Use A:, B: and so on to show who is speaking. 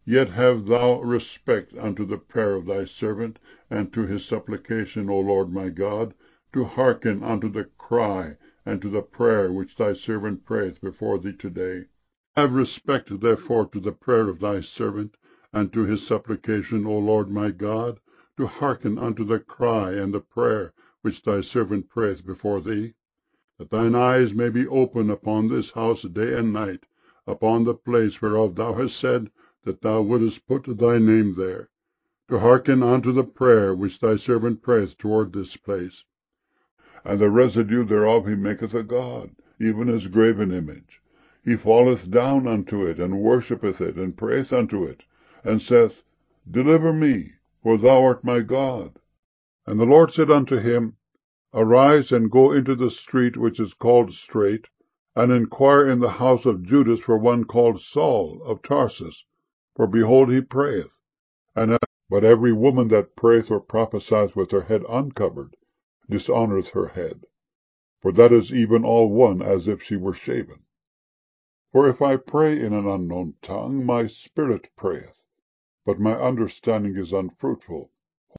A: Yet have thou respect unto the prayer of thy servant, and to his supplication, O Lord my God, to hearken unto the cry and to the prayer which thy servant prayeth before thee today. Have respect, therefore, to the prayer of thy servant, and to his supplication, O Lord my God, to hearken unto the cry and the prayer which thy servant prayeth before thee, that thine eyes may be open upon this house day and night, upon the place whereof thou hast said that thou wouldest put thy name there, to hearken unto the prayer which thy servant prayeth toward this place. And the residue thereof he maketh a god, even as graven image. He falleth down unto it, and worshippeth it, and prayeth unto it, and saith, Deliver me, for thou art my God. And the Lord said unto him, Arise, and go into the street which is called Straight, and inquire in the house of Judas for one called Saul of Tarsus, for behold he prayeth. But every woman that prayeth or prophesieth with her head uncovered dishonoureth her head. For that is even all one as if she were shaven. For if I pray in an unknown tongue, my spirit prayeth, but my understanding is unfruitful.